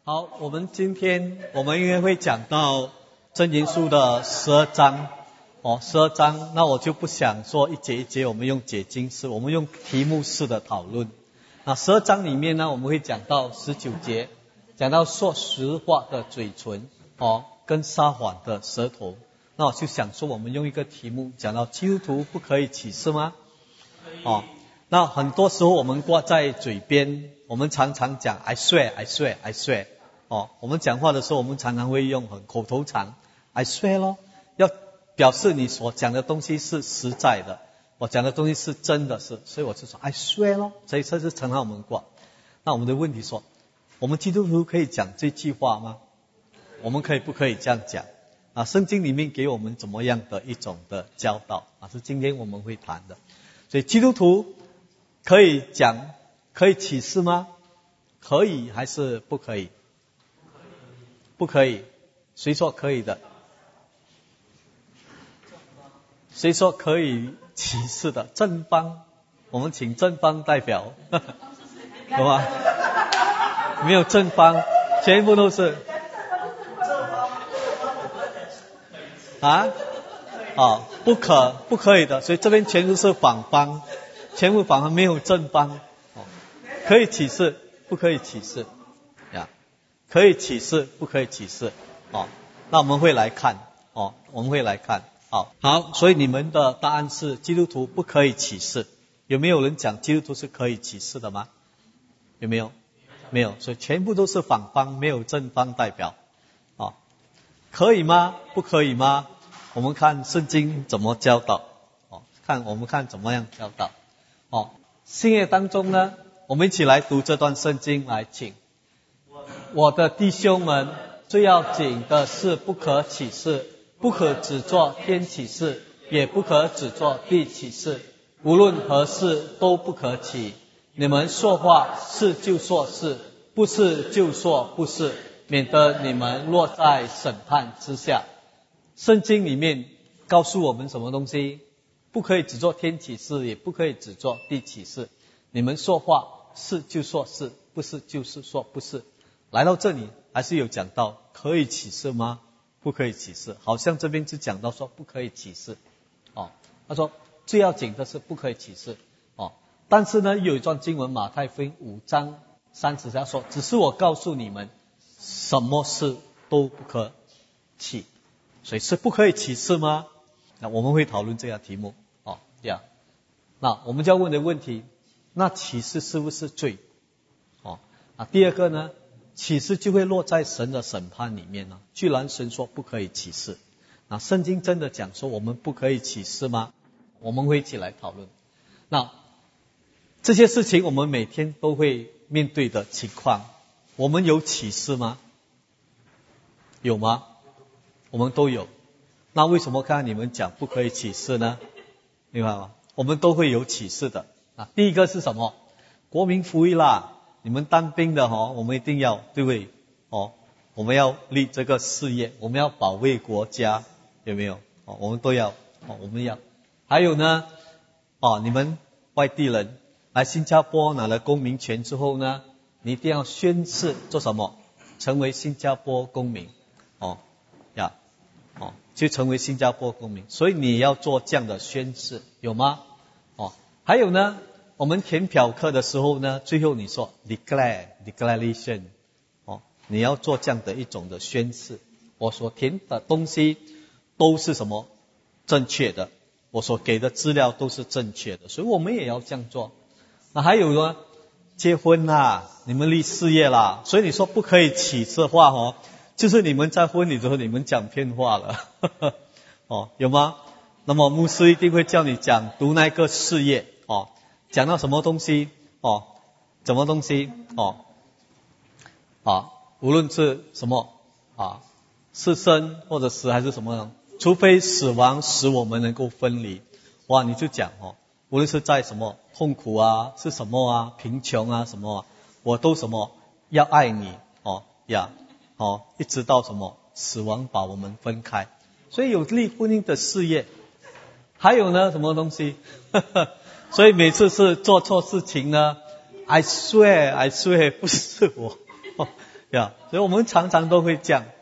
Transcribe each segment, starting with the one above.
好，我们今天应该会讲到箴言书的12章，12章，那我就不想说一节一节，我们用解经式，我们用题目式的讨论。那12章里面呢，我们会讲到19节，讲到说实话的嘴唇，跟撒谎的舌头。那我就想说，我们用一个题目讲到基督徒不可以起誓吗？那很多时候我们挂在嘴边，我们常常讲 I swear I swear I swear。我们讲话的时候，我们常常会用很口头禅 I swear 咯，要表示你所讲的东西是实在的，我讲的东西是真的是，所以我就说 I swear 咯，所以这是常常我们挂。那我们的问题说，我们基督徒可以讲这句话吗？我们不可以这样讲？圣经里面给我们怎么样的一种的教导是今天我们会谈的。所以基督徒可以讲，可以起誓吗？可以还是不可以？不可以。谁说可以的？谁说可以起誓的？正方，我们请正方代表，有吗？没有正方，全部都是不可以的，所以这边全部是反方，全部反方，没有正方。可以起誓，不可以起誓呀？可以起誓，不可以起誓。那我们会来看我们会来看。好，所以你们的答案是基督徒不可以起誓。有没有人讲基督徒是可以起誓的吗？有没有？没有，所以全部都是反方，没有正方代表。可以吗？不可以吗？我们看圣经怎么教导。我们看怎么样教导。新约当中呢，我们一起来读这段圣经，来请。我的弟兄们，最要紧的是不可起誓，不可只做天起誓，也不可只做地起誓，无论何事都不可起。你们说话是就说是，不是就说不是，免得你们落在审判之下。圣经里面告诉我们什么东西？不可以只做天起誓，也不可以只做地起誓。你们说话是就说是，不是就是说不是。来到这里还是有讲到可以起誓吗？不可以起誓，好像这边只讲到说不可以起誓。他说最要紧的是不可以起誓。但是呢，有一段经文马太福音5章30节说，只是我告诉你们，什么事都不可起。所以是不可以起誓吗？那我们会讨论这样题目。那我们就要问的问题，那起誓是不是罪？第二个呢，起誓就会落在神的审判里面呢？居然神说不可以起誓，那圣经真的讲说我们不可以起誓吗？我们会一起来讨论。那这些事情我们每天都会面对的情况，我们有起誓吗？有吗？我们都有。那为什么刚才你们讲不可以起誓呢？明白吗？我们都会有起誓的。第一个是什么？国民服役啦，你们当兵的我们一定要，对不对？我们要立这个事业，我们要保卫国家，有没有？我们都要，我们要。还有呢，你们外地人来新加坡拿了公民权之后呢，你一定要宣誓做什么？成为新加坡公民。就成为新加坡公民，所以你要做这样的宣誓，有吗？还有呢，我们填表格的时候呢，最后你说 declaration， 你要做这样的一种的宣誓，我所填的东西都是什么？正确的，我所给的资料都是正确的，所以我们也要这样做。那还有呢，结婚啦，你们立事业啦，所以你说不可以起誓话就是你们在婚礼的时候你们讲骗话了有吗？那么牧师一定会叫你读那个事业讲到什么东西什么东西无论是什么是生或者死还是什么，除非死亡使我们能够分离。你就讲无论是在什么痛苦是什么贫穷什么我都什么要爱你一直到什么死亡把我们分开。所以有立婚姻的事业。还有呢，什么东西所以每次是做错事情呢，I swear 不是我所以我们常常都会这样，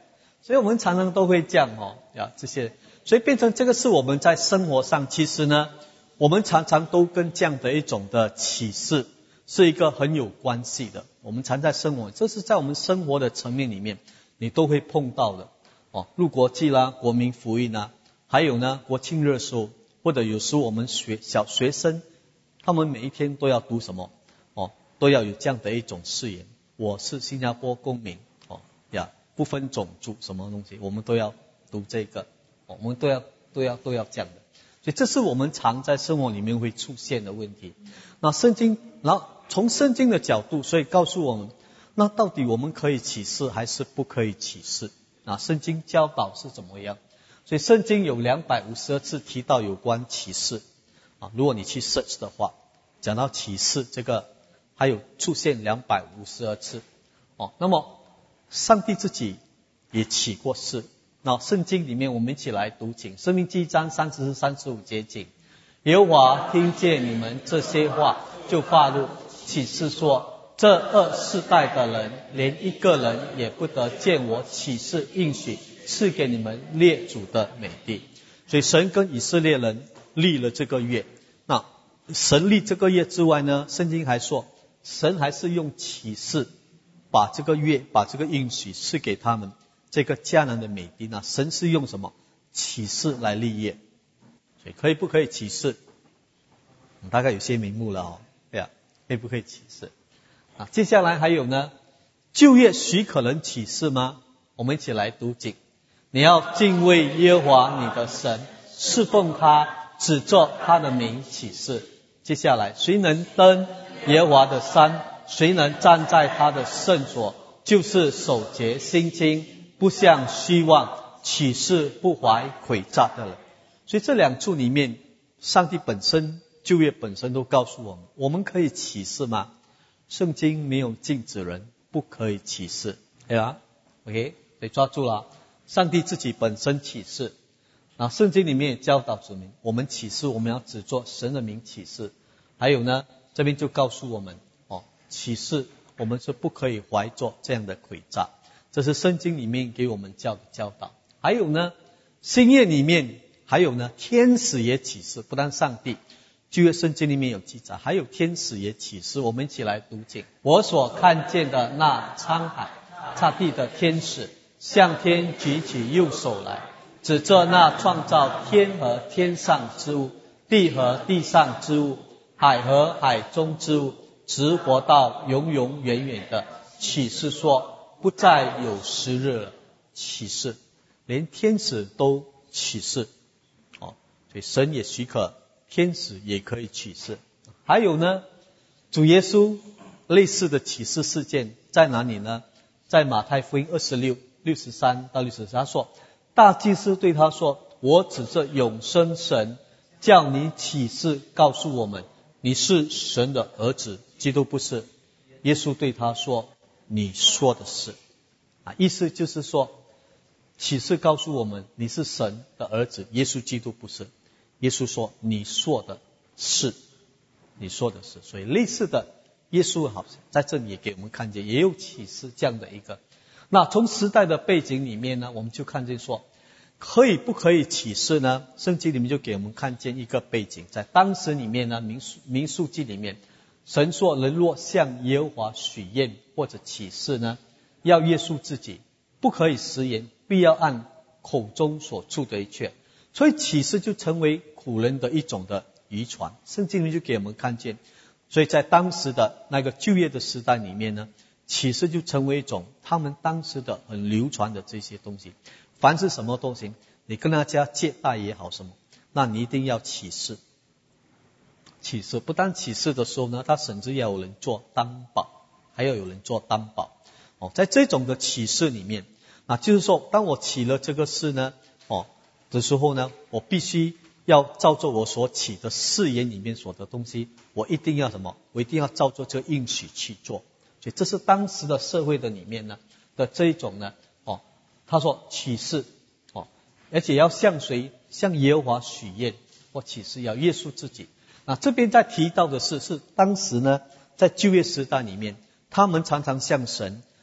这些，所以变成这个是我们在生活上，其实呢，我们常常都跟这样的一种的启示是一个很有关系的。我们常在生活，这是在我们生活的层面里面，你都会碰到的。入国际啦，国民福音啦，还有呢，国庆日的时候，或者有时候我们小学生，他们每一天都要读什么？都要有这样的一种誓言，我是新加坡公民，不分种族什么东西，我们都要读这个，我们都要这样的。所以这是我们常在生活里面会出现的问题。那圣经，然后从圣经的角度，所以告诉我们，那到底我们可以启示还是不可以启示？圣经教导是怎么样？所以圣经有252次提到有关启示。如果你去 search 的话，讲到启示这个，还有出现252次。那么上帝自己也起过誓。那圣经里面我们一起来读经，申命记1章34、35节经，耶和华听见你们这些话，就发怒，起誓说，这2世代的人，连一个人也不得见我起誓应许赐给你们列祖的美地。所以神跟以色列人立了这个约。那神立这个约之外呢，圣经还说，神还是用启示把这个约，把这个应许赐给他们这个迦南的美地。那神是用什么启示来立约？所以可以不可以启示？大概有些名目了可以不可以启示？接下来还有呢，旧约许可人启示吗？我们一起来读经。你要敬畏耶和华你的神，侍奉他，指着他的名启示。接下来，谁能登耶和华的山？谁能站在他的圣所？就是守节心清，不向虚妄，启示不怀诡诈的人。所以这2处里面，上帝本身旧约本身都告诉我们，我们可以启示吗？圣经没有禁止人不可以启示，对吧 ？OK， 所以抓住了，上帝自己本身启示。圣经里面也教导子民，我们启示我们要只做神的名启示。还有呢，这边就告诉我们，启示我们是不可以怀着这样的诡诈，这是圣经里面给我们教导。还有呢，新约里面还有呢，天使也启示，不但上帝，旧约圣经里面有记载，还有天使也启示。我们一起来读经。我所看见的那沧海擦地的天使，向天举起右手来，指着那创造天和天上之物，地和地上之物，海和海中之物，直活到永永远远的启示说，不再有时日了。启示，连天使都启示，所以神也许可天使也可以启示。还有呢，主耶稣类似的启示事件在哪里呢？在马太福音26、63到64，他说，大祭司对他说，我指着永生神叫你启示告诉我们，你是神的儿子，基督不是。耶稣对他说，你说的是。意思就是说，启示告诉我们你是神的儿子，耶稣基督不是。耶稣说你说的是，你说的是。所以类似的，耶稣好像在这里也给我们看见，也有启示这样的一个。那从时代的背景里面呢，我们就看见说，可以不可以启示呢？圣经里面就给我们看见一个背景，在当时里面呢，民数记里面，神说人若向耶和华许愿或者启示呢，要约束自己，不可以食言，必要按口中所出的一切。所以启示就成为古人的一种的遗传。圣经里面就给我们看见，所以在当时的那个旧约的时代里面呢，启示就成为一种他们当时的很流传的这些东西。凡是什么东西，你跟大家借贷也好什么，那你一定要启示。启示不但启示的时候呢，他甚至要有人做担保，还要有人做担保。在这种的启示里面，就是说，当我起了这个誓呢，的时候呢，我必须要照着我所起的誓言里面所的东西，我一定要什么？我一定要照着这个应许去做。所以这是当时的社会的里面呢的这一种呢，他说启示，而且要向谁？向耶和华许愿或启示，要约束自己。那这边在提到的是当时呢，在旧约时代里面，他们常常向神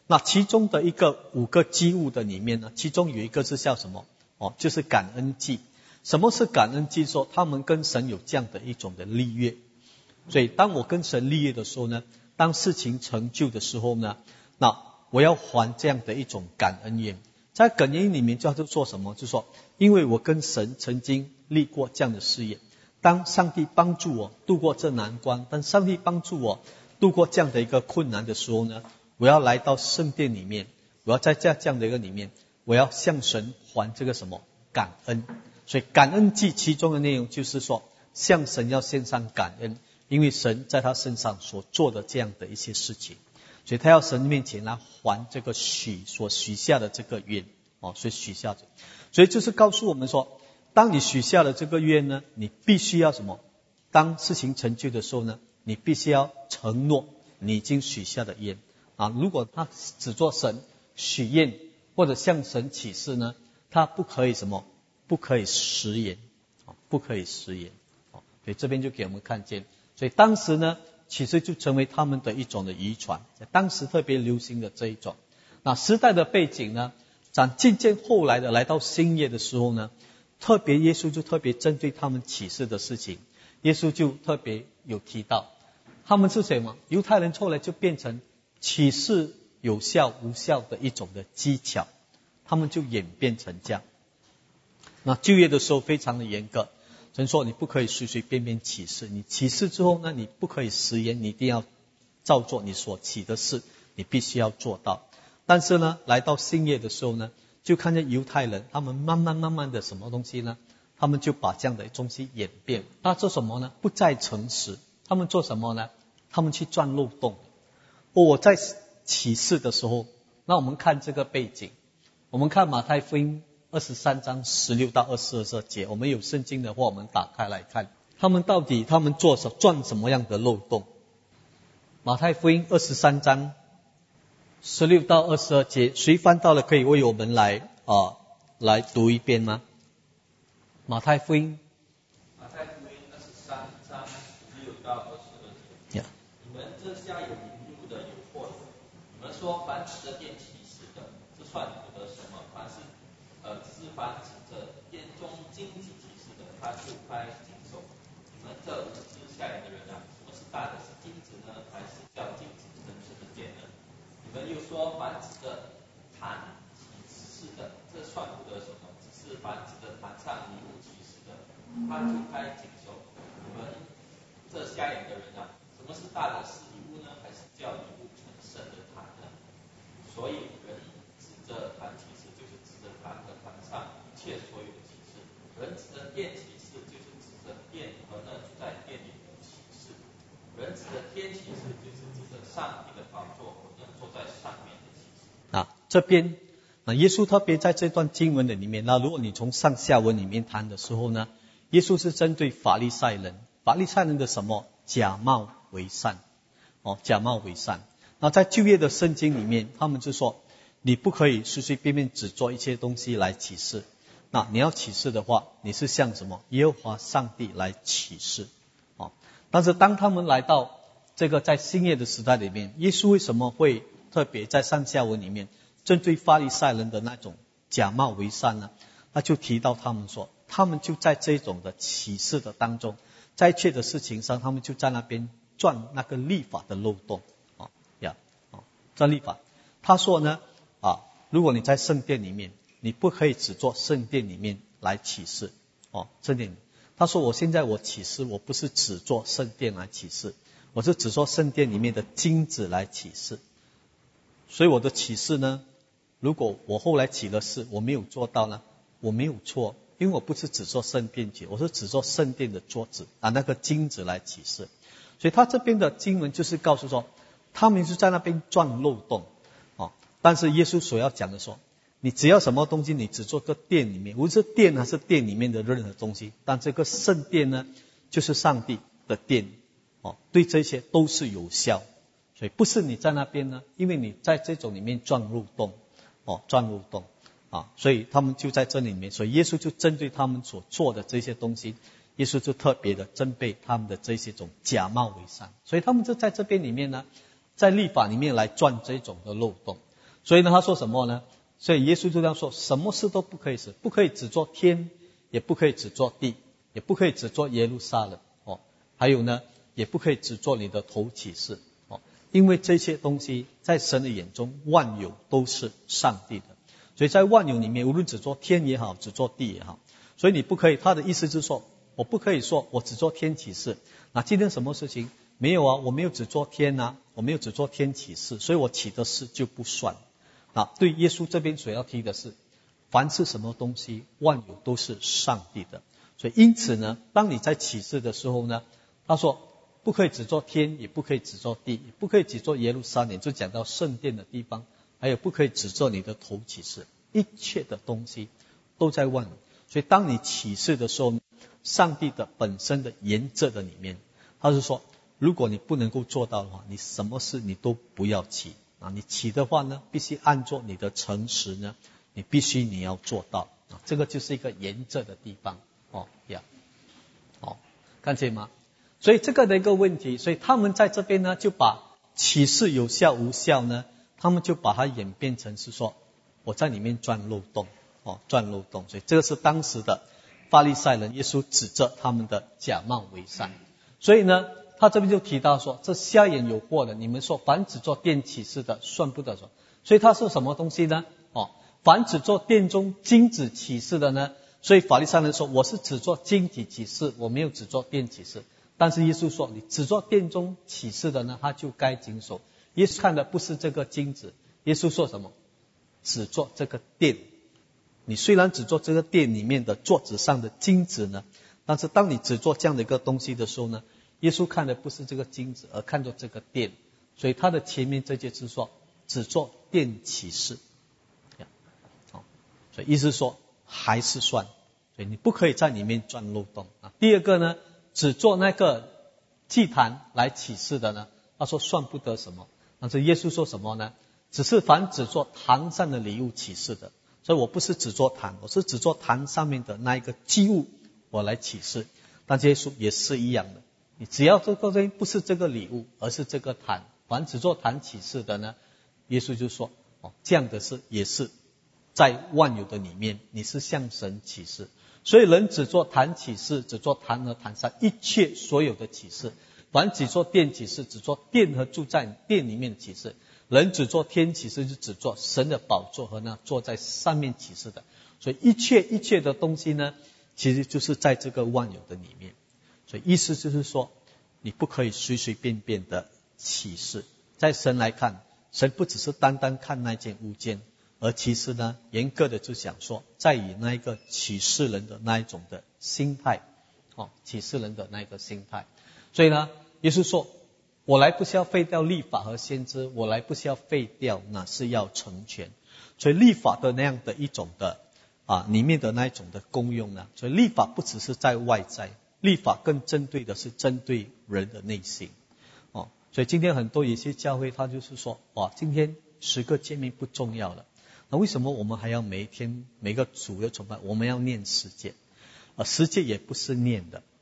那其中的一个5个祭物的里面呢，其中有一个是叫什么？就是感恩祭。什么是感恩祭？说他们跟神有这样的一种的立约。所以当我跟神立约的时候呢，当事情成就的时候呢，那我要还这样的一种感恩愿。在感恩里面叫做做什么？就是说，因为我跟神曾经立过这样的誓约，当上帝帮助我度过这难关，当上帝帮助我度过这样的一个困难的时候呢，我要来到圣殿里面，我要在这样的一个里面，我要向神还这个什么感恩。所以感恩祭其中的内容就是说，向神要献上感恩，因为神在他身上所做的这样的一些事情，所以他要神面前来还这个所许下的这个愿。所以许下的，所以就是告诉我们说，当你许下了这个愿呢，你必须要什么？当事情成就的时候呢，你必须要承诺你已经许下的愿。如果他只做神许愿或者向神起誓呢，他不可以什么？不可以食言，不可以食言。所以这边就给我们看见，所以当时呢，其实就成为他们的一种的遗传，当时特别流行的这一种。那时代的背景呢，渐渐后来的来到新约的时候呢，特别耶稣就特别针对他们启示的事情，耶稣就特别有提到，他们是什么？犹太人后来就变成启示有效无效的一种的技巧，他们就演变成这样。那旧约的时候非常的严格，神说你不可以随随便便起誓，你起誓之后呢，你不可以食言，你一定要照做你所起的事，你必须要做到。但是呢，来到新约的时候呢，就看见犹太人他们慢慢的什么东西呢，他们就把这样的东西演变。那做什么呢？不再诚实，他们做什么呢？他们去钻漏洞。我在启示的时候，那我们看这个背景，我们看马太福音23章16到22节，我们有圣经的话，我们打开来看，他们到底钻什么样的漏洞？马太福音23章16到22节，谁翻到了可以为我们来读一遍吗？马太福音 23章16到22节。你们这下有引路的有祸了！你们说凡指着殿起誓的，这算不得什么；凡是凡指着殿中荆棘起誓的，他就该谨守。你们这无知下眼的人啊，什么是大的？是金子呢，还是叫金子真正的殿呢？你们又说凡指着坛起誓的，这算不得什么；只是凡指着坛上礼物起誓的，他就该谨守。你们这瞎眼的人啊，什么是大的？是礼物呢，还是叫礼物成圣的坛呢？所以人指着坛起誓，就是指着坛和坛上一切所有的启示；人指着殿起誓，就是指着殿和那住在殿里的启示；人指着天起誓，就是指着上帝的宝座和那坐在上面的启示。 这边耶稣特别在这段经文的里面，那如果你从上下文里面谈的时候呢，耶稣是针对法利赛人的什么？假冒为善，假冒为善。那在旧约的圣经里面，他们就说你不可以随随便便只做一些东西来起誓。那你要起誓的话，你是向什么？耶和华上帝来起誓。但是当他们来到这个在新约的时代里面，耶稣为什么会特别在上下文里面针对法利赛人的那种假冒为善呢？那就提到他们说，他们就在这种的启示的当中，在一切的事情上，他们就在那边钻那个律法的漏洞。钻律法。他说呢，如果你在圣殿里面，你不可以只做圣殿里面来起誓。圣殿里面，他说我现在起誓，我不是只做圣殿来起誓，我是只做圣殿里面的金子来起誓。所以我的起誓呢，如果我后来起了誓，我没有做到呢，我没有错，因为我不是只做圣殿起，我是只做圣殿的桌子那个金子来起誓。所以他这边的经文就是告诉说，他们就在那边钻漏洞。但是耶稣所要讲的说，你只要什么东西，你只做个殿里面，无论是殿还是殿里面的任何东西，但这个圣殿呢，就是上帝的殿，对这些都是有效。所以不是你在那边呢，因为你在这种里面钻漏洞，所以他们就在这里面，所以耶稣就针对他们所做的这些东西，耶稣就特别的针对他们的这些种假冒为善，所以他们就在这边里面呢，在律法里面来钻这种的漏洞。 所以呢，他说什么呢？所以耶稣就这样说，什么事都不可以使，不可以只做天，也不可以只做地，也不可以只做耶路撒冷还有呢，也不可以只做你的头起誓因为这些东西在神的眼中，万有都是上帝的。所以在万有里面，无论只做天也好，只做地也好，所以你不可以，他的意思就是说，我不可以说我只做天起誓。那今天什么事情没有啊？我没有只做天啊，我没有只做天起誓，所以我起的誓就不算。对耶稣这边所要提的是，凡是什么东西，万有都是上帝的。所以因此呢，当你在起誓的时候呢，他说不可以只做天，也不可以只做地，也不可以只做耶路撒冷，就讲到圣殿的地方，还有不可以只做你的头起誓，一切的东西都在万有。所以当你起誓的时候，上帝的本身的原则的里面，他是说，如果你不能够做到的话，你什么事你都不要起你起的话呢，必须按照你的诚实呢，你要做到这个就是一个原则的地方看见吗？所以这个的一个问题，所以他们在这边呢，就把起誓有效无效呢，他们就把它演变成是说，我在里面钻漏洞钻漏洞。所以这个是当时的法利赛人，耶稣指着他们的假冒为善。所以呢，他这边就提到说，这瞎眼有祸的，你们说凡只做殿起誓的，算不得说。所以他说什么东西呢？凡只做殿中金子起誓的呢？所以法利赛人说，我是只做金子起誓，我没有只做殿起誓。但是耶稣说，你只做殿中起誓的呢，他就该谨守。耶稣看的不是这个金子，耶稣说什么？只做这个殿。你虽然只做这个殿里面的桌子上的金子呢，但是当你只做这样的一个东西的时候呢，耶稣看的不是这个金子，而看作这个殿。所以他的前面这节是说，只做殿起誓所以意思说还是算，所以你不可以在里面钻漏洞第二个呢，只做那个祭坛来起誓的呢，他说算不得什么。但是耶稣说什么呢？只是凡只做坛上的礼物起誓的。所以我不是只做坛，我是只做坛上面的那一个祭物我来起誓。但耶稣也是一样的，你只要这个不是这个礼物，而是这个坛，凡只做坛起誓的呢，耶稣就说这样的事也是在万有的里面，你是向神起誓。所以人只做坛起誓，只做坛和坛上一切所有的起誓，凡只做殿起誓，只做殿和住在殿里面的起誓。人只做天起誓，就只做神的宝座和那坐在上面起誓的。所以一切的东西呢，其实就是在这个万有的里面。所以意思就是说，你不可以随随便便的起誓。在神来看，神不只是单单看那件物件，而其实呢，严格的就想说，在于那一个启示人的那一种的心态启示人的那一个心态。所以呢，耶稣说，我来不是要废掉律法和先知，我来不是要废掉，乃是要成全。所以律法的那样的一种的里面的那一种的功用呢，所以律法不只是在外在，律法更针对的是针对人的内心所以今天很多有些教会他就是说，今天10个诫命不重要了，那为什么我们还要每一天每个主日崇拜我们要念10诫10诫也不是念的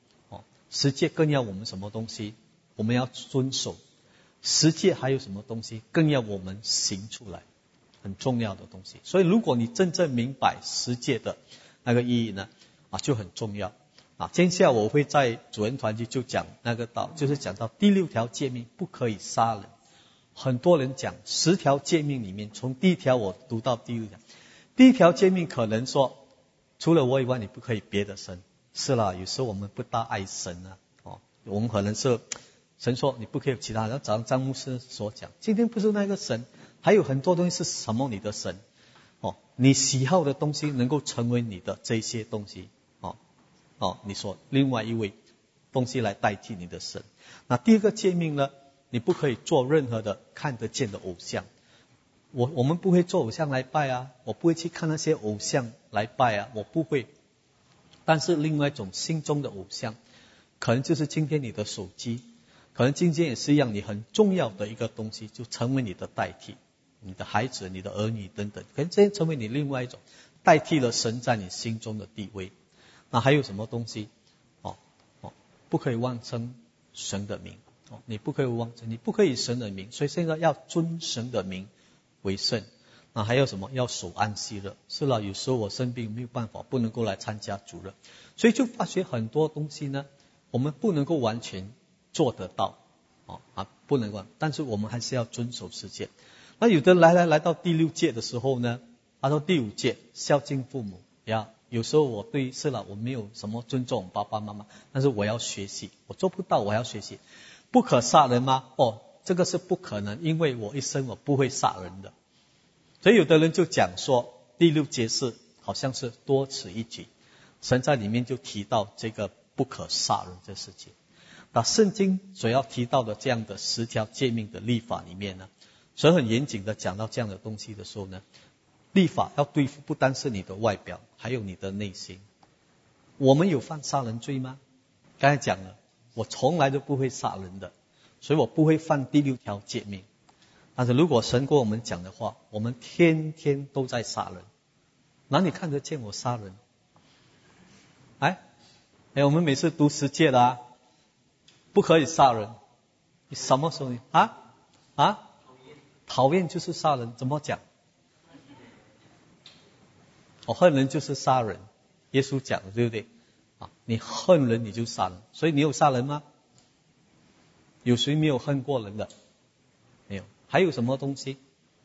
10诫更要我们什么东西？我们要遵守。10诫还有什么东西更要我们行出来？很重要的东西。所以如果你真正明白10诫的那个意义呢就很重要接下来我会在主人团契就讲那个就是讲到第6条诫命，不可以杀人。很多人讲10条诫命里面，从第1条我读到第6条。第1条诫命可能说，除了我以外你不可以别的神。是啦，有时候我们不大爱神我们可能是神说你不可以有其他人，早上张牧师所讲，今天不是那个神，还有很多东西是什么你的神你喜好的东西能够成为你的这些东西你说另外一位东西来代替你的神。那第2个诫命呢，你不可以做任何的看得见的偶像。我们不会做偶像来拜我不会去看那些偶像来拜我不会。但是另外一种心中的偶像，可能就是今天你的手机，可能今天也是一样，你很重要的一个东西就成为你的代替，你的孩子、你的儿女等等，可能这些成为你另外一种代替了神在你心中的地位。那还有什么东西不可以妄称神的名你不可以妄称，你不可以神的名，所以现在要尊神的名为圣。 还有什么？要守安息日。是了，有时候我生病没有办法，不能够来参加主日，所以就发觉很多东西呢，我们不能够完全做得到，不能够，但是我们还是要遵守世界。那有的来到第6戒的时候呢，到第5戒孝敬父母呀。有时候我是了，我没有什么尊重爸爸妈妈，但是我要学习，我做不到，我要学习。不可杀人吗？这个是不可能，因为我一生我不会杀人的。所以有的人就讲说第6戒是好像是多此一举，神在里面就提到这个不可杀人这事情。那圣经所要提到的这样的10条诫命的律法里面呢，神很严谨的讲到这样的东西的时候呢，律法要对付不单是你的外表，还有你的内心。我们有犯杀人罪吗？刚才讲了，我从来都不会杀人的，所以我不会犯第6条诫命。但是如果神跟我们讲的话，我们天天都在杀人，哪里看得见我杀人？我们每次读10诫的不可以杀人，你什么时候讨厌就是杀人，怎么讲？恨人就是杀人，耶稣讲的对不对？你恨人你就杀人，所以你有杀人吗？有谁没有恨过人的？没有。还有什么东西？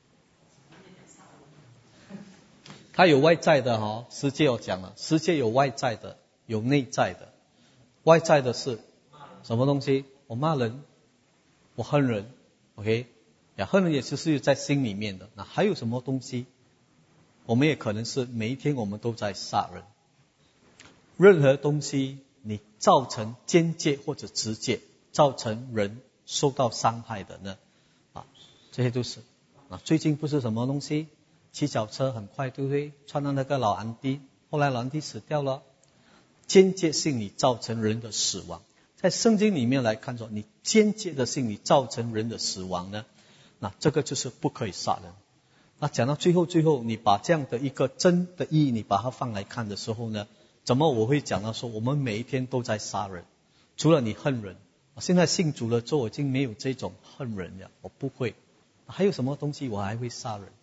它有外在的10诫我讲了，10诫有外在的，有内在的。外在的是什么东西？我骂人，我恨人 ，OK？ 恨人也是在心里面的。那还有什么东西？我们也可能是每一天我们都在杀人。任何东西你造成间接或者直接造成人受到伤害的呢，这些都是。最近不是什么东西，骑脚车很快对不对？穿到那个老安迪，后来老安迪死掉了，间接性你造成人的死亡。在圣经里面来看说，你间接的性你造成人的死亡呢，那这个就是不可以杀人。那讲到最后，你把这样的一个真的意义，你把它放来看的时候呢，怎么我会讲到说，我们每一天都在杀人，除了你恨人。现在信主了之后，我已经没有这种恨人了，我不会。还有什么东西我还会杀人？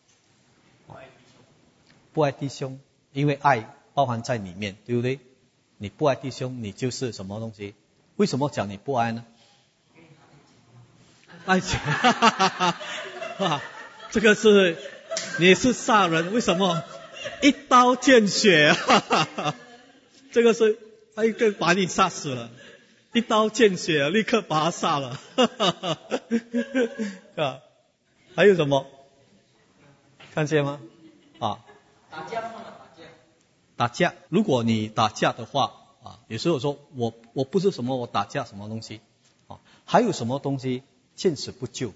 不爱弟兄，因为爱包含在里面，对不对？你不爱弟兄，你就是什么东西？为什么讲你不爱呢？爱情，这个是你是杀人，为什么？一刀见血，这个是一个把你杀死了，一刀见血，立刻把他杀了。还有什么？看见吗？打架。如果你打架的话，有时候说我不是什么我打架什么东西，还有什么东西见死不救？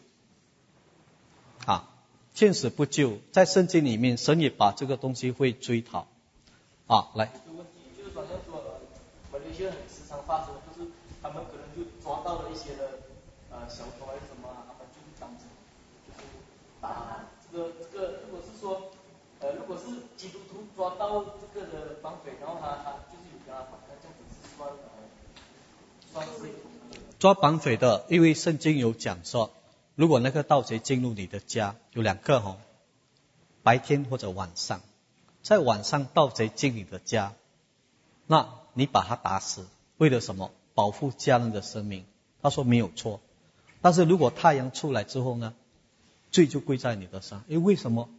见死不救，在圣经里面，神也把这个东西会追讨。来。 这个问题就是好像说，马来西亚很时常发生，就是他们可能就抓到了一些的小偷还是什么，他们就当场就是打。这个如果是说如果是基督徒抓到这个的绑匪，然后他就是有跟他反抗，这样子是算是抓绑匪的，因为圣经有讲说，如果那个盗贼进入你的家，有2个白天或者晚上，在晚上盗贼进你的家，那你把他打死，为了什么？保护家人的生命。他说没有错。但是如果太阳出来之后呢，罪就归在你的上。为什么？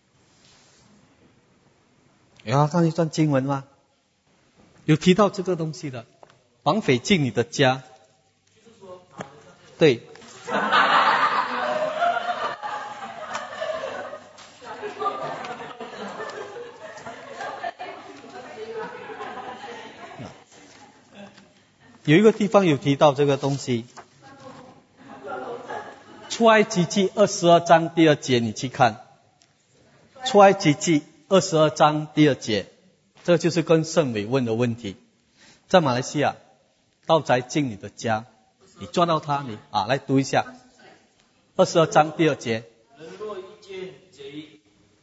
有看一段经文吗？有提到这个东西的，绑匪进你的家，对。有一个地方有提到这个东西，出埃及记22章第2节，你去看。出埃及记22章第2节，这就是跟圣伟问的问题。在马来西亚，盗贼进你的家，你抓到他，你来读一下。22章第2节。 人若遇见贼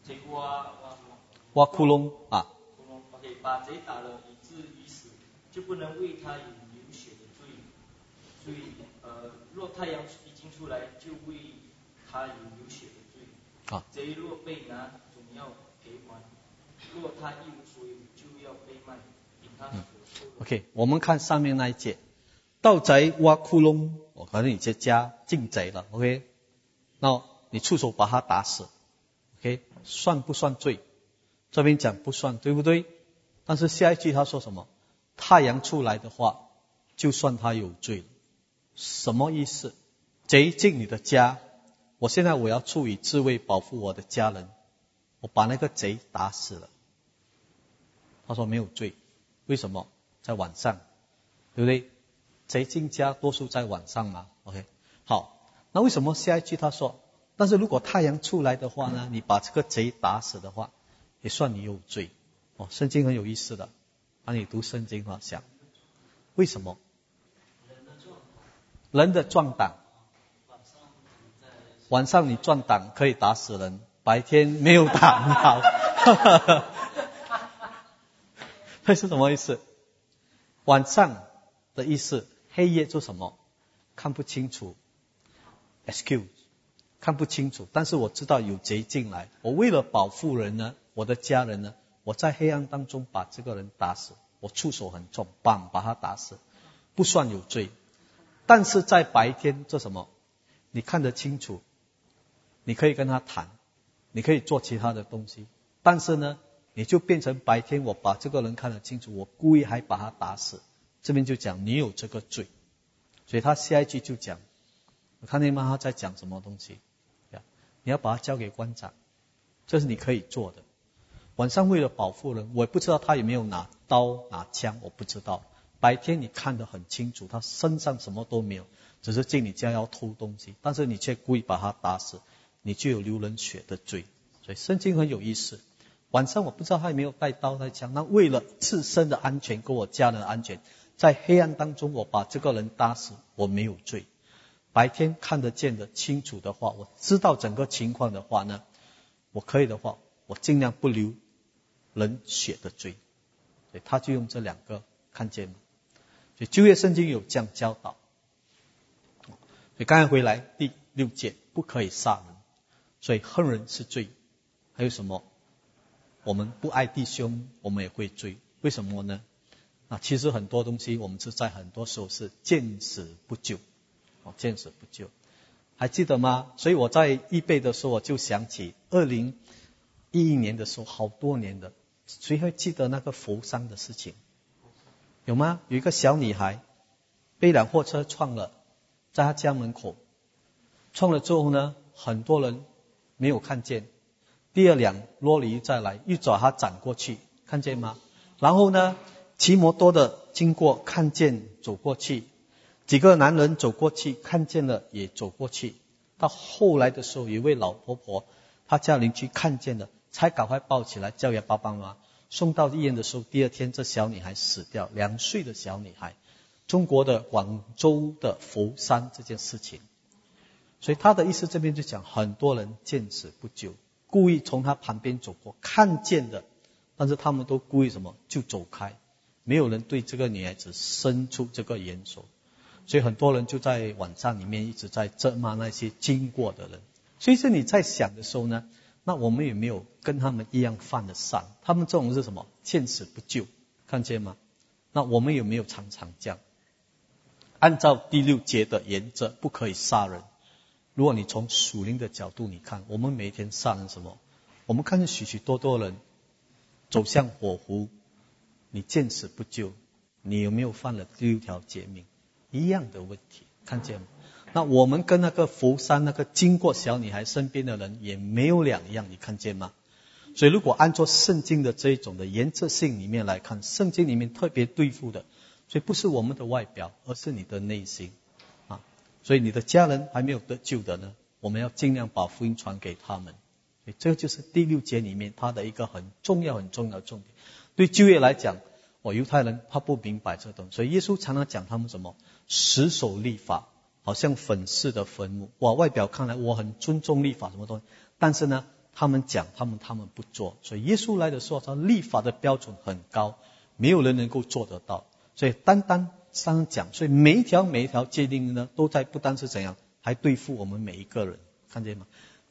挖窟窿 ，OK， 把贼打了以至于死，就不能为他有流血的罪。所以若太阳已经出来，就为他有流血的罪。 啊， 贼若被拿，总要赔还；若他一无所有，就要被卖，凭他所受的。 OK， 我们看上面那一节，盗贼挖窟窿，可能你在家进贼了 ，OK， 那你出手把他打死 ，OK， 算不算罪？这边讲不算，对不对？但是下一句他说什么？太阳出来的话，就算他有罪了。什么意思？贼进你的家，我现在我要出于自卫保护我的家人，我把那个贼打死了。他说没有罪，为什么？在晚上，对不对？贼进家多数在晚上嘛 ，OK， 好，那为什么下一句他说，但是如果太阳出来的话呢，你把这个贼打死的话，也算你有罪。圣经很有意思的，当你读圣经啊，想为什么？人的壮胆，晚上你壮胆可以打死人，白天没有胆好，这是什么意思？晚上的意思，黑夜做什么？看不清楚 ，excuse， 看不清楚。但是我知道有贼进来，我为了保护人呢，我的家人呢，我在黑暗当中把这个人打死，我出手很重，棒把他打死，不算有罪。但是在白天做什么？你看得清楚，你可以跟他谈，你可以做其他的东西，但是呢，你就变成白天我把这个人看得清楚，我故意还把他打死，这边就讲你有这个罪。所以他下一句就讲，我看见吗？他在讲什么东西？你要把他交给官长，这是你可以做的。晚上为了保护人，我也不知道他有没有拿刀拿枪，我不知道。白天你看得很清楚，他身上什么都没有，只是进你家要偷东西，但是你却故意把他打死，你就有流人血的罪。所以圣经很有意思，晚上我不知道他有没有带刀带枪，那为了自身的安全跟我家人的安全，在黑暗当中我把这个人打死，我没有罪。白天看得见的清楚的话，我知道整个情况的话呢，我可以的话，我尽量不流人血的罪。所以他就用这两个，看见吗？所以旧约圣经有这样教导。所以刚才回来第6节，不可以杀人，所以恨人是罪。还有什么？我们不爱弟兄，我们也会罪。为什么呢？其实很多东西我们是在很多时候是见死不救，见死不救，还记得吗？所以我在预备的时候，我就想起2011年的时候，好多年的，谁会记得那个佛山的事情？有吗？有一个小女孩被辆货车撞了，在她家门口，撞了之后呢，很多人没有看见，第二辆罗里再来，又找她斩过去，看见吗？然后呢，骑摩托的经过，看见走过去，几个男人走过去，看见了也走过去。到后来的时候，有一位老婆婆，她家邻居看见了，才赶快抱起来叫人帮忙。送到医院的时候，第二天这小女孩死掉，2岁的小女孩。中国的广州的佛山这件事情，所以他的意思这边就讲，很多人见死不救，故意从他旁边走过，看见的，但是他们都故意什么就走开，没有人对这个女孩子伸出这个援手，所以很多人就在网站里面一直在责骂那些经过的人。所以是你在想的时候呢，那我们有没有跟他们一样犯了善？他们这种是什么？见死不救，看见吗？那我们有没有常常这样？按照第6节的原则，不可以杀人。如果你从属灵的角度你看，我们每一天杀人什么？我们看见许许多多人走向火湖，你见死不救，你有没有犯了第6条诫命？一样的问题，看见吗？那我们跟那个佛山那个经过小女孩身边的人也没有两样，你看见吗？所以如果按照圣经的这一种的原则性里面来看，圣经里面特别对付的，所以不是我们的外表，而是你的内心啊。所以你的家人还没有得救的呢，我们要尽量把福音传给他们。所以这就是第6节里面它的一个很重要的重点。对旧约来讲，犹太人他不明白这东西，所以耶稣常常讲他们什么死守律法，好像粉饰的坟墓。外表看来我很尊重律法什么东西，但是呢，他们讲他们不做。所以耶稣来的时候，他律法的标准很高，没有人能够做得到。所以单上讲，所以每一条诫命呢，都在不单是怎样，还对付我们每一个人，看见吗？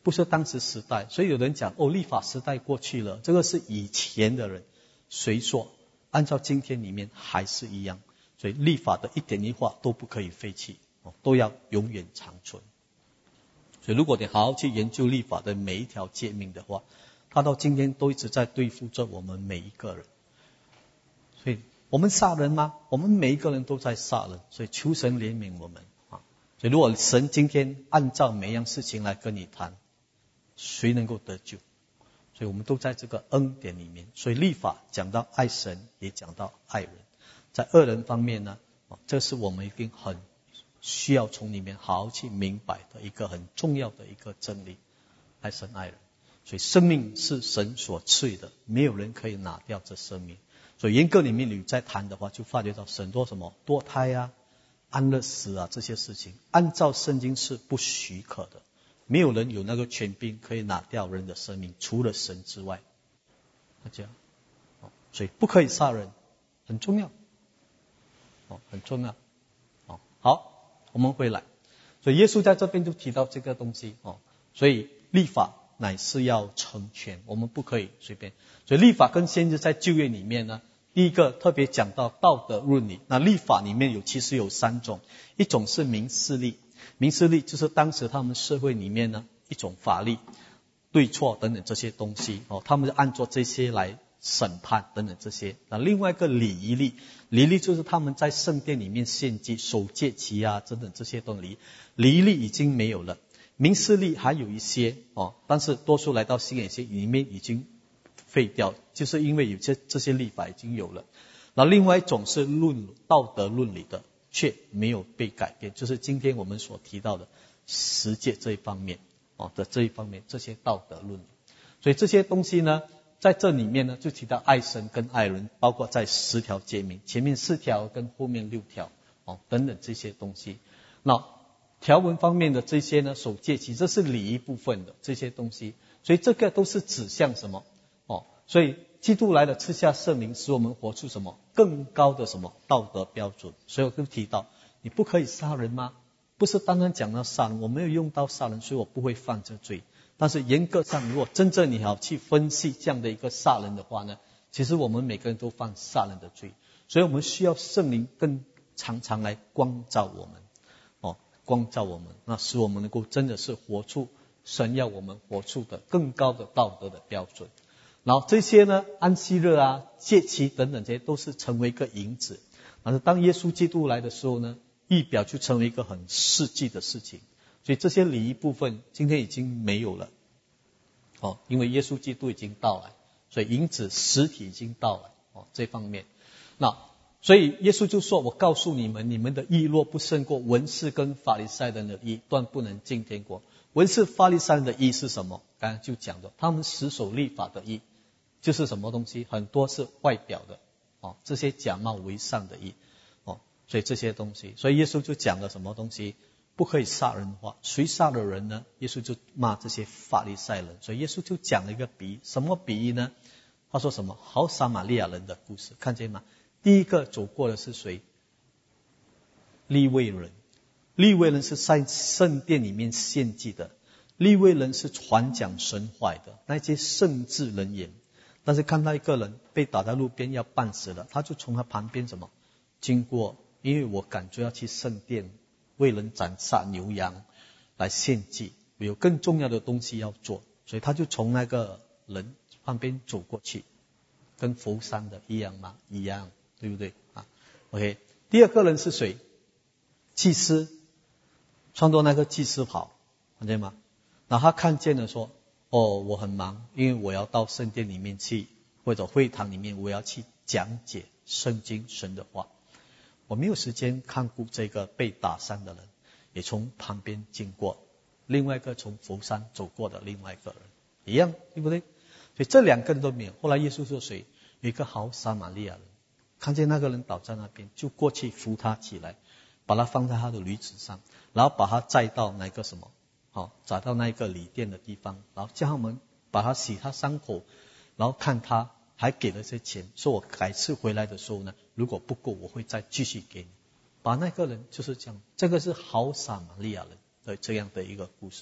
不是当时时代。所以有人讲律法时代过去了，这个是以前的人。谁说？按照今天里面还是一样。所以律法的一点一画都不可以废弃，都要永远长存。所以如果你好好去研究律法的每一条诫命的话，它到今天都一直在对付着我们每一个人。所以我们杀人吗？我们每一个人都在杀人，所以求神怜悯我们。所以如果神今天按照每样事情来跟你谈，谁能够得救？所以我们都在这个恩典里面。所以律法讲到爱神，也讲到爱人。在恶人方面呢，这是我们一定很需要从里面好好去明白的一个很重要的一个真理。爱神爱人。所以生命是神所赐的，没有人可以拿掉这生命。所以严格里面你在谈的话，就发觉到很多什么堕胎啊、安乐死啊这些事情，按照圣经是不许可的。没有人有那个权柄可以拿掉人的生命，除了神之外。这样，所以不可以杀人，很重要，很重要。好，我们回来。所以耶稣在这边就提到这个东西。所以律法乃是要成全，我们不可以随便。所以律法跟先知在旧约里面呢，第一个特别讲到道德伦理。那律法里面其实有3种，一种是民事律。民事律就是当时他们社会里面呢一种法律，对错等等这些东西，他们就按照这些来审判等等这些。那另外一个礼仪律，礼仪律就是他们在圣殿里面献祭、守节期啊等等这些东西。礼仪律已经没有了，民事律还有一些但是多数来到新约里面已经废掉，就是因为有这些律法已经有了。那另外一种是道德伦理的，却没有被改变，就是今天我们所提到的十诫这一方面这些道德伦理。所以这些东西呢，在这里面呢就提到爱神跟爱人，包括在10条诫命，前面4条跟后面6条等等这些东西。那条文方面的这些呢，守戒期，这是礼仪部分的这些东西。所以这个都是指向什么？所以基督来了，赐下圣灵，使我们活出什么更高的什么道德标准。所以我就提到，你不可以杀人吗？不是单单讲到杀人，我没有用到杀人，所以我不会犯这罪。但是严格上，如果真正你要去分析这样的一个杀人的话呢，其实我们每个人都犯杀人的罪。所以我们需要圣灵更常常来光照我们，光照我们，那使我们能够真的是活出神要我们活出的更高的道德的标准。然后这些呢，安息日啊、节期等等，这些都是成为一个引子。但是当耶稣基督来的时候呢，预表就成为一个很实际的事情。所以这些礼仪部分今天已经没有了，因为耶稣基督已经到来，所以引子实体已经到来，这方面。那所以耶稣就说，我告诉你们，你们的义若不胜过文士跟法利赛人的义，断不能进天国。文士法利赛人的义是什么？刚才就讲的，他们死守律法的义就是什么东西？很多是外表的，这些假冒为善的义，所以这些东西，所以耶稣就讲了什么东西？不可以杀人的话，谁杀了人呢？耶稣就骂这些法利赛人。所以耶稣就讲了一个比喻，什么比喻呢？他说什么？好撒玛利亚人的故事，看见吗？第一个走过的是谁？利未人。利未人是在圣殿里面献祭的，利未人是传讲神话的，那些圣智人言。但是看到一个人被打在路边要半死了，他就从他旁边什么经过，因为我赶着要去圣殿为人斩杀牛羊来献祭，有更重要的东西要做，所以他就从那个人旁边走过去，跟佛山的一样吗？一样，对不对？OK， 第二个人是谁？祭司，穿着那个祭司袍，看见吗？然后他看见了说，我很忙，因为我要到圣殿里面去，或者会堂里面，我要去讲解圣经神的话，我没有时间看顾这个被打伤的人，也从旁边经过，另外一个从佛山走过的另外一个人一样，对不对？所以这2个人都没有。后来耶稣说谁？有一个好撒玛利亚人，看见那个人倒在那边，就过去扶他起来，把他放在他的驴子上，然后把他载到那个什么，载到那个礼店的地方，然后叫他们把他洗他伤口，然后看他，还给了些钱，说我改次回来的时候呢，如果不够我会再继续给你。把那个人就是这样，这个是好撒玛利亚人的这样的一个故事。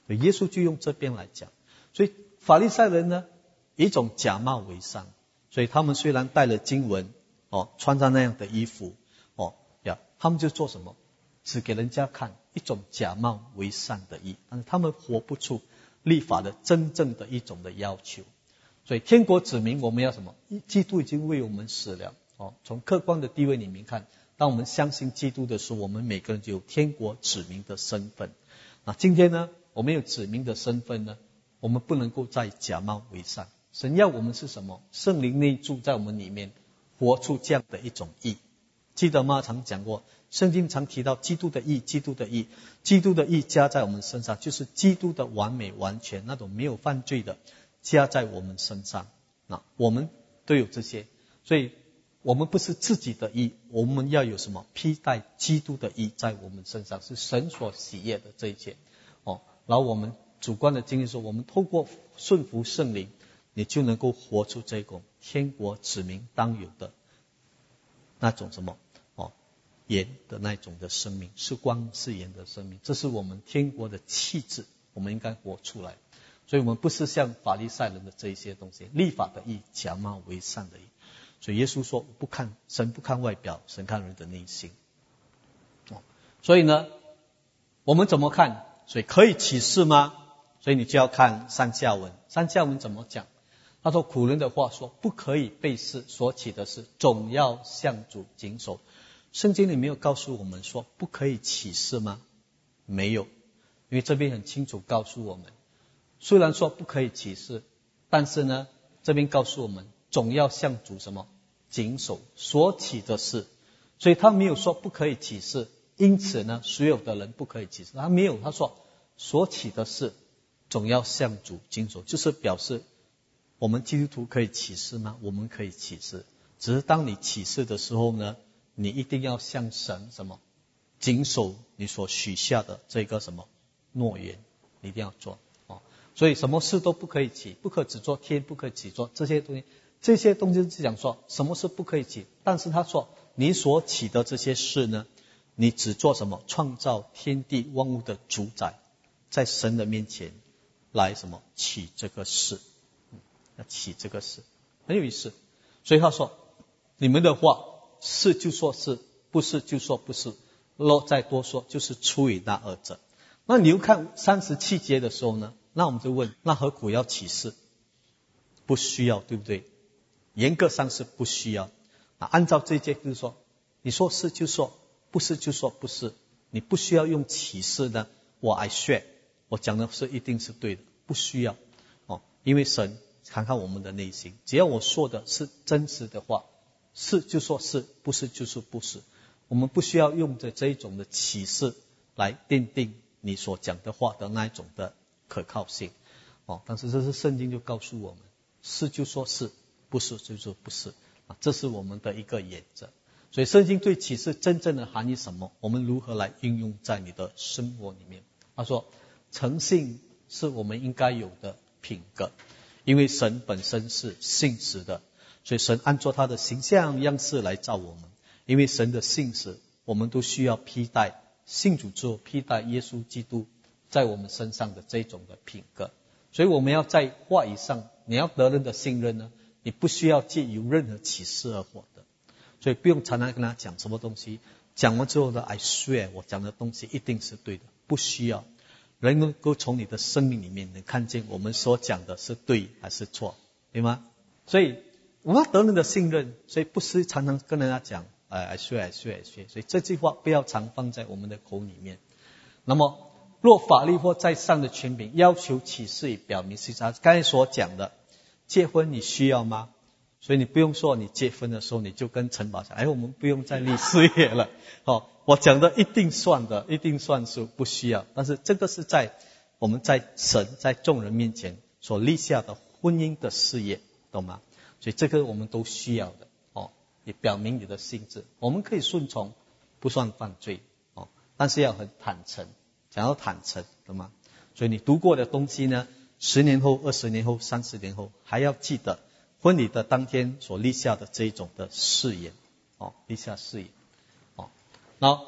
所以耶稣就用这边来讲。所以法利赛人呢，一种假冒为善，所以他们虽然带了经文穿上那样的衣服他们就做什么？只给人家看一种假冒为善的义，但是他们活不出律法的真正的一种的要求。所以天国子民我们要什么？基督已经为我们死了从客观的地位里面看，当我们相信基督的时候，我们每个人就有天国子民的身份。那今天呢，我们有子民的身份呢，我们不能够再假冒为善。神要我们是什么？圣灵内住在我们里面，活出这样的一种义。记得吗？常讲过，圣经常提到基督的义，基督的义，基督的义加在我们身上，就是基督的完美完全，那种没有犯罪的加在我们身上。那我们都有这些，所以我们不是自己的义，我们要有什么？披戴基督的义在我们身上，是神所喜悦的这一切然后我们主观的经历说，我们透过顺服圣灵，你就能够活出这种天国子民当有的那种什么盐的那种的生命，是光是盐的生命，这是我们天国的气质，我们应该活出来。所以我们不是像法利赛人的这一些东西，律法的义假冒为善的义。所以耶稣说，神不看外表，神看人的内心。所以呢，我们怎么看？所以可以启示吗？所以你就要看上下文。上下文怎么讲？他说古人的话说，不可以背誓，所起的事总要向主谨守。圣经里没有告诉我们说不可以起誓吗？没有，因为这边很清楚告诉我们，虽然说不可以起誓，但是呢，这边告诉我们总要向主什么？谨守所起的事。所以他没有说不可以起誓，因此呢，所有的人不可以起誓。他没有，他说所起的事总要向主谨守，就是表示我们基督徒可以起誓吗？我们可以起誓，只是当你起誓的时候呢，你一定要向神什么？谨守你所许下的这个什么诺言，你一定要做所以什么事都不可以起，不可只做天，不可只做这些东西。这些东西是讲说什么事不可以起，但是他说你所起的这些事呢，你只做什么？创造天地万物的主宰，在神的面前来什么起这个事，要起这个事，很有意思。所以他说你们的话是就说是，不是就说不是，若再多说就是出于那二者。那你又看37节的时候呢，那我们就问，那何苦要起誓？不需要，对不对？严格上是不需要。按照这一节就是说，你说是就说，不是就说不是，你不需要用起誓的我 I swear， 我讲的是一定是对的，不需要因为神看看我们的内心，只要我说的是真实的话，是就说是，不是就说不是。我们不需要用着这一种的启示来奠定你所讲的话的那一种的可靠性但是这是圣经就告诉我们，是就说是，不是就说不是这是我们的一个原则。所以圣经对启示真正的含义什么，我们如何来应用在你的生活里面。他说诚信是我们应该有的品格，因为神本身是信实的，所以神按照他的形象样式来造我们。因为神的信实，我们都需要披戴，信主之后披戴耶稣基督在我们身上的这种的品格。所以我们要在话语上，你要得人的信任呢，你不需要借由任何启示而获得。所以不用常常跟他讲什么东西，讲完之后呢 I swear 我讲的东西一定是对的，不需要。人能够从你的生命里面能看见我们所讲的是对还是错，对吗？所以我们要得人的信任，所以不是常常跟人家讲I swear。 所以这句话不要常放在我们的口里面。那么若法律或在上的权柄要求启示以表明是他刚才所讲的，结婚你需要吗？所以你不用说你结婚的时候你就跟陈宝讲我们不用再立誓约了我讲的一定算的，一定算数，不需要。但是这个是在我们在神在众人面前所立下的婚姻的誓约，懂吗？所以这个我们都需要的也表明你的性质。我们可以顺从，不算犯罪但是要很坦诚，讲到坦诚，懂吗？所以你读过的东西呢，10年后、20年后、30年后，还要记得婚礼的当天所立下的这一种的誓言立下誓言然后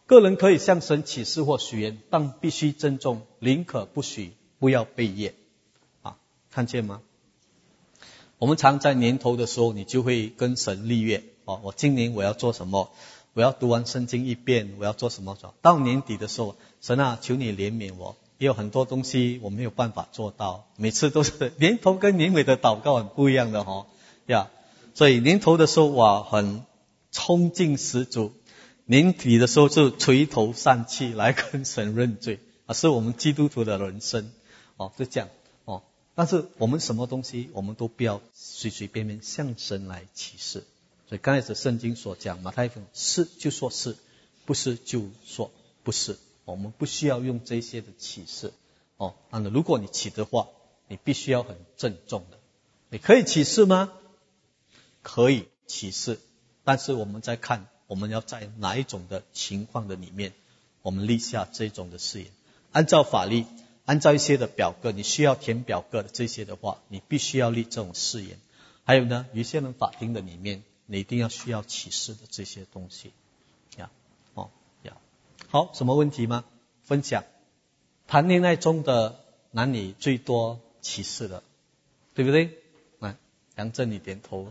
个人可以向神起誓或许愿，但必须郑重，宁可不许，不要背业。看见吗？我们常在年头的时候，你就会跟神立约，我今年我要做什么，我要读完圣经1遍，我要做什么。到年底的时候，神啊，求你怜悯我，也有很多东西我没有办法做到，每次都是年头跟年尾的祷告很不一样的所以年头的时候很冲劲十足，年底的时候就垂头丧气来跟神认罪，是我们基督徒的人生是这样但是我们什么东西我们都不要随随便便向神来起誓。所以刚才是圣经所讲，马太福音是就说是，不是就说不是，我们不需要用这些的起誓如果你起的话，你必须要很郑重的。你可以起誓吗？可以起誓，但是我们在看我们要在哪一种的情况的里面，我们立下这种的誓言。按照法律，按照一些的表格，你需要填表格的这些的话，你必须要立这种誓言。还有呢，有些人法庭的里面，你一定要需要起誓的这些东西好，什么问题吗？分享。谈恋爱中的男女最多起誓的，对不对？来，杨正你点头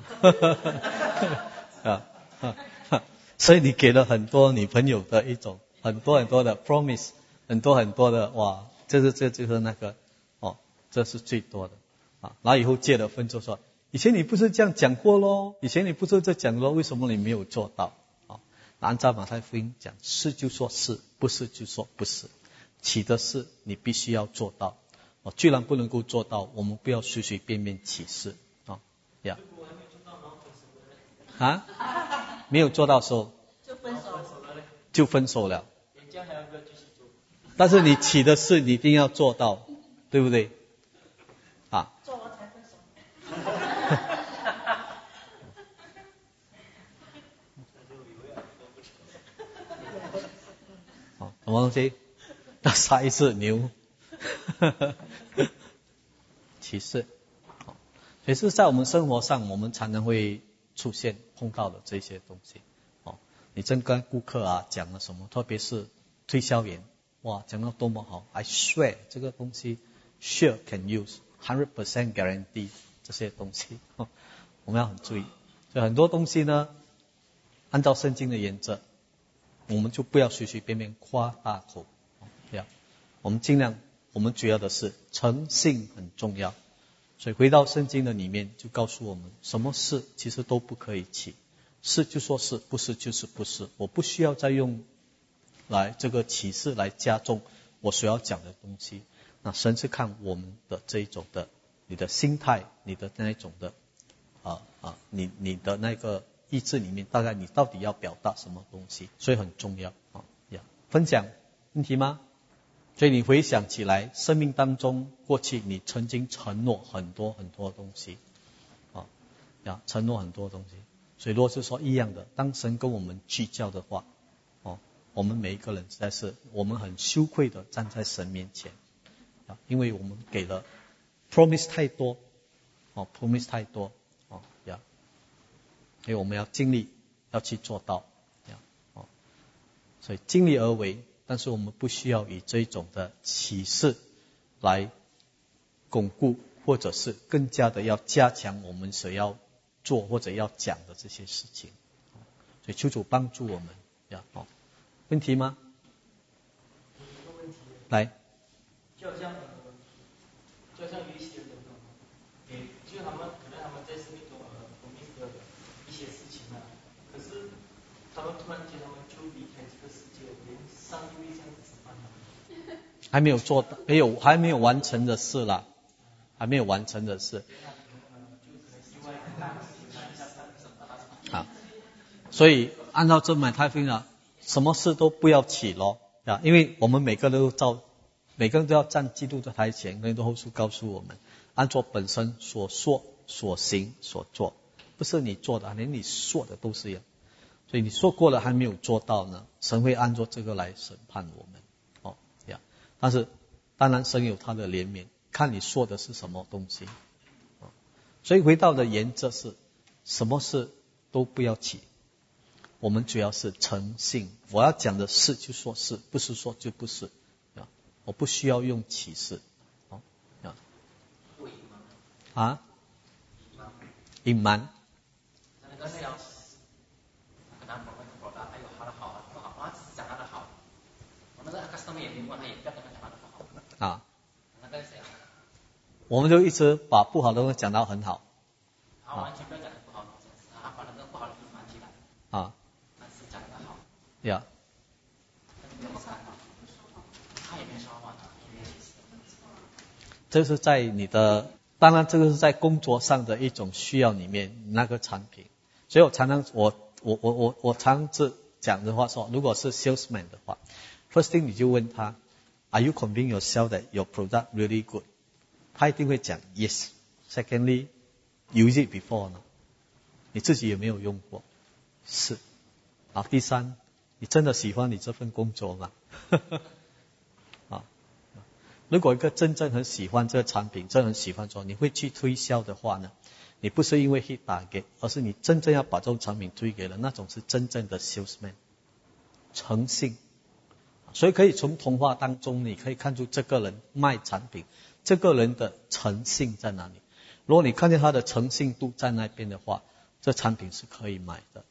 所以你给了很多女朋友的一种很多的 promise， 很多的这就是那个这是最多的然后以后结了婚就说，以前你不是这样讲过咯，以前你不是这样讲咯，为什么你没有做到按照马太福音讲，是就说是，不是就说不是，起的是你必须要做到居然不能够做到，我们不要随随便便起誓没有做到的时候就分手了，但是你起的誓你一定要做到，对不对做了才分手什么东西？要杀一只牛起誓也是在我们生活上我们常常会出现碰到的这些东西你正跟顾客讲了什么，特别是推销员讲到多么好， I swear 这个东西 sure can use 100% guarantee 这些东西我们要很注意。所以很多东西呢，按照圣经的原则，我们就不要随随便便夸大口我们尽量，我们主要的是诚信很重要。所以回到圣经的里面就告诉我们，什么事其实都不可以起，是就说是，不是就是不是，我不需要再用来这个启示来加重我所要讲的东西。那神是看我们的这一种的你的心态，你的那一种的你的那个意志里面，大概你到底要表达什么东西，所以很重要分享问题吗？所以你回想起来，生命当中过去你曾经承诺很多东西承诺很多东西。所以如果是说一样的，当神跟我们聚焦的话我们每一个人实在是我们很羞愧的站在神面前因为我们给了 promise 太多promise 太多所以我们要尽力要去做到所以尽力而为，但是我们不需要以这一种的启示来巩固，或者是更加的要加强我们所要做或者要讲的这些事情。所以求主帮助我们问题吗？来， 就好像有一些人就他们可能他们在生命中promise的一些事情可是他们突然间他们就离开这个世界，连上帝会这样子办吗？ 还没有做到，还没有完成的事啦，还没有完成的事所以按照这马太福音什么事都不要起咯因为我们每个人都要站基督的台前，跟后书告诉我们，按照本身所说所行所做，不是你做的，连你说的都是一样。所以你说过了还没有做到呢，神会按照这个来审判我们但是当然神有他的怜悯，看你说的是什么东西所以回到的原则是什么事都不要起。 我们主要是诚信。我要讲的是就说是，不是说就不是。我不需要用启示。啊？隐瞒？啊？我们就一直把不好的东西讲到很好。啊。呀。这是在你的，当然这个是在工作上的一种需要里面那个产品。所以我常常我常常讲的话说，如果是 salesman 的话 ，first thing 你就问他 ，Are you convinced yourself that your product really good？ 他一定会讲 yes。Secondly, use it before 呢？你自己有没有用过？是。好，第三，你真的喜欢你这份工作吗？如果一个真正很喜欢这个产品，真的很喜欢做，你会去推销的话呢，你不是因为 hit target， 而是你真正要把这种产品推给了，那种是真正的 salesman， 诚信。所以可以从童话当中你可以看出这个人卖产品，这个人的诚信在哪里。如果你看见他的诚信度在那边的话，这产品是可以买的。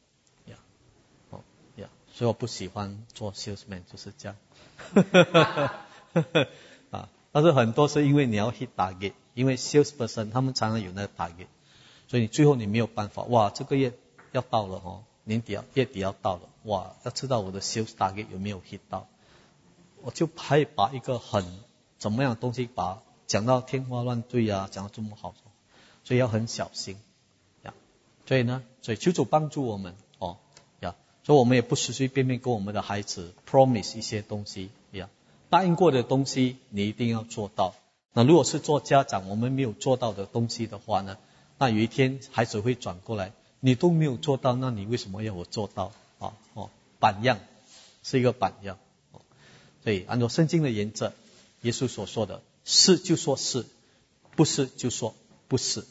所以我不喜欢做 salesman， 就是这样。但是很多是因为你要 hit target， 因为 salesperson 他们常常有那个 target， 所以你最后你没有办法，哇，这个月要到了年底月底要到了，哇，要知道我的 sales target 有没有 hit 到，我就怕把一个很怎么样的东西把讲到天花乱坠啊，讲到这么好，所以要很小心呀。所以求主帮助我们所以我们也不随随便便跟我们的孩子 promise 一些东西呀。答应过的东西你一定要做到。那如果是做家长我们没有做到的东西的话呢，那有一天孩子会转过来，你都没有做到，那你为什么要我做到？榜样是一个榜样。所以按照圣经的原则，耶稣所说的是就说是，不是就说不是。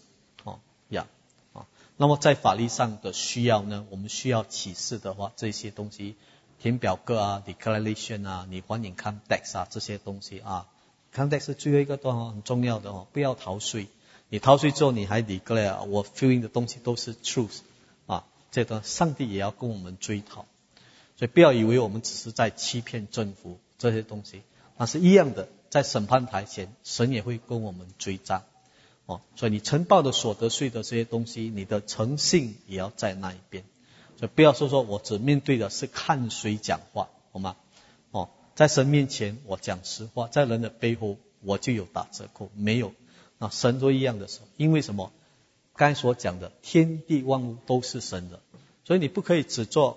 那么在法律上的需要呢，我们需要启示的话，这些东西填表格啊 declaration 啊，你还income tax 啊，这些东西啊 income tax 是最后一个很重要的不要逃税。你逃税之后你还 declare 我 fill in 的东西都是 truth 这个上帝也要跟我们追讨。所以不要以为我们只是在欺骗政府这些东西，那是一样的，在审判台前神也会跟我们追账。所以你承报的所得税的这些东西，你的诚信也要在那一边。所以不要说我只面对的是看谁讲话，好吗？在神面前我讲实话，在人的背后我就有打折扣，没有。那神都一样的时候，因为什么？刚才所讲的天地万物都是神的，所以你不可以只做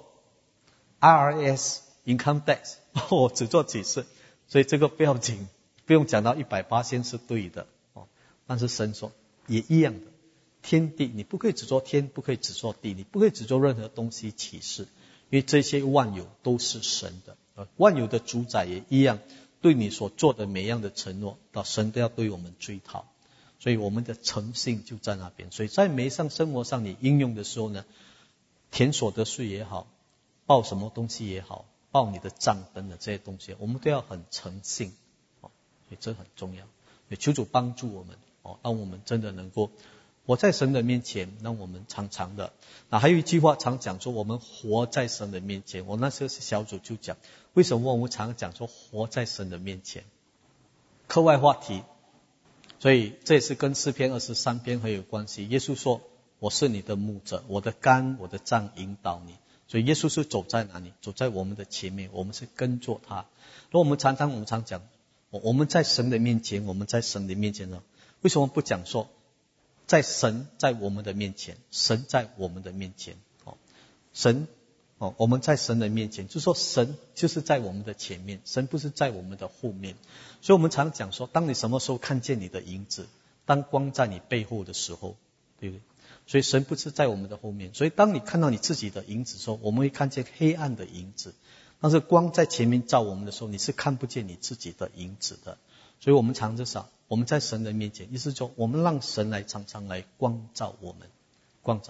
IRS income tax， 我只做几次，所以这个不要紧，不用讲到 100% 是对的。但是神说也一样的，天地你不可以只做天，不可以只做地，你不可以只做任何东西启示，因为这些万有都是神的，万有的主宰也一样，对你所做的每样的承诺，神都要对我们追讨。所以我们的诚信就在那边。所以在每一项生活上你应用的时候呢，填所得税也好，报什么东西也好，报你的账等的这些东西，我们都要很诚信，所以这很重要。也求主帮助我们，让我们真的能够活在神的面前，让我们常常的。还有一句话常讲说，我们活在神的面前。我那时候是小组就讲，为什么我们常讲说活在神的面前？课外话题，所以这也是跟诗篇23篇很有关系。耶稣说，我是你的牧者，我的竿我的杖引导你。所以耶稣是走在哪里？走在我们的前面，我们是跟着他。我们常讲，我们在神的面前，我们在神的面前呢，为什么不讲说在神在我们的面前，神在我们的面前？我们在神的面前，就是说神就是在我们的前面，神不是在我们的后面。所以我们常讲说，当你什么时候看见你的影子，当光在你背后的时候，对不对？所以神不是在我们的后面，所以当你看到你自己的影子的时候，我们会看见黑暗的影子。但是光在前面照我们的时候，你是看不见你自己的影子的。所以我们常着想，我们在神的面前，意思说我们让神来常常来光照我们，光照。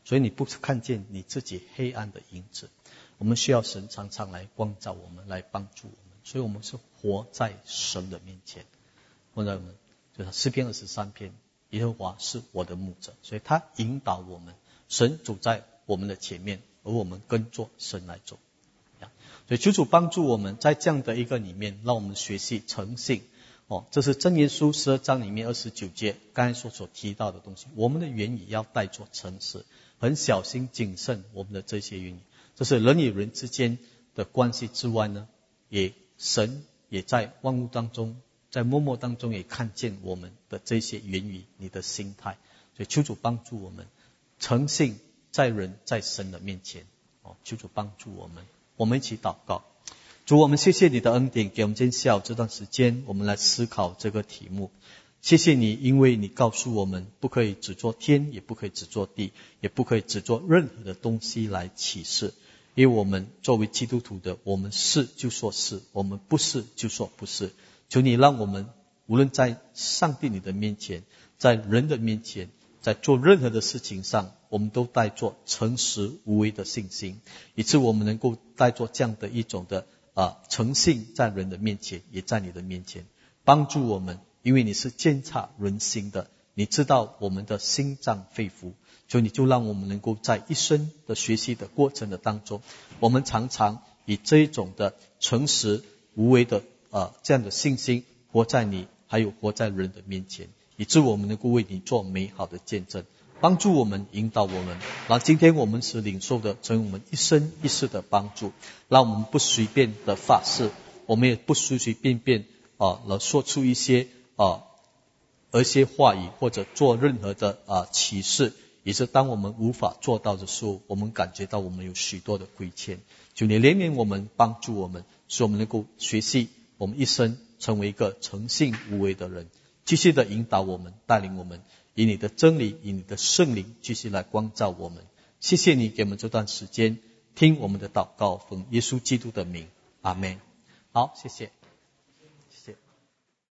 所以你不看见你自己黑暗的影子。我们需要神常常来光照我们，来帮助我们，所以我们是活在神的面前。我们就是诗篇23篇，耶和华是我的牧者，所以他引导我们，神走在我们的前面，而我们跟着神来走。所以求主帮助我们在这样的一个里面，让我们学习诚信。这是箴言书12章里面29节刚才所提到的东西。我们的言语要带着诚实，很小心谨慎我们的这些言语。这是人与人之间的关系之外呢，神也在万物当中，在默默当中也看见我们的这些言语，你的心态。所以求主帮助我们诚信在人在神的面前。求主帮助我们，我们一起祷告。主，我们谢谢你的恩典，给我们今天下午这段时间，我们来思考这个题目。谢谢你，因为你告诉我们，不可以只做天，也不可以只做地，也不可以只做任何的东西来启示。因为我们作为基督徒的，我们是就说是，我们不是就说不是。求你让我们无论在上帝你的面前，在人的面前，在做任何的事情上，我们都带着诚实无为的信心，以致我们能够带着这样的一种的诚信，在人的面前，也在你的面前帮助我们。因为你是鉴察人心的，你知道我们的心脏肺腑，所以你就让我们能够在一生的学习的过程的当中，我们常常以这一种的诚实无为的这样的信心活在你还有活在人的面前，以致我们能够为你做美好的见证，帮助我们，引导我们。让今天我们所领受的成为我们一生一世的帮助，让我们不随便的发誓，我们也不随随便便来说出一些话语，或者做任何的启示，也是当我们无法做到的时候，我们感觉到我们有许多的亏欠。求你怜悯我们，帮助我们，使我们能够学习我们一生成为一个诚信无为的人，继续的引导我们，带领我们，以你的真理，以你的圣灵继续来光照我们。谢谢你给我们这段时间听我们的祷告，奉耶稣基督的名，阿们。好，谢谢。